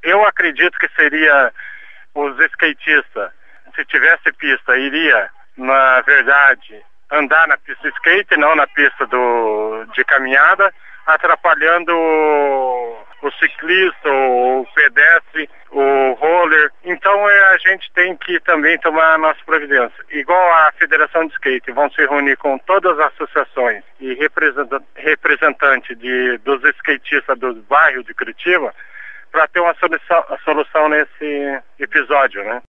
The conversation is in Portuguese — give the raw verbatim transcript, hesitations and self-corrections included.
eu acredito que seria os skatistas, se tivesse pista, iria, na verdade, andar na pista de skate, não na pista do, de caminhada, atrapalhando o, o ciclista, o pedestre, o roller. Então é, a gente tem que também tomar a nossa providência. Igual a Federação de Skate, vão se reunir com todas as associações e representantes representante de, dos skatistas dos bairros de Curitiba para ter uma solução, solução nesse episódio, né?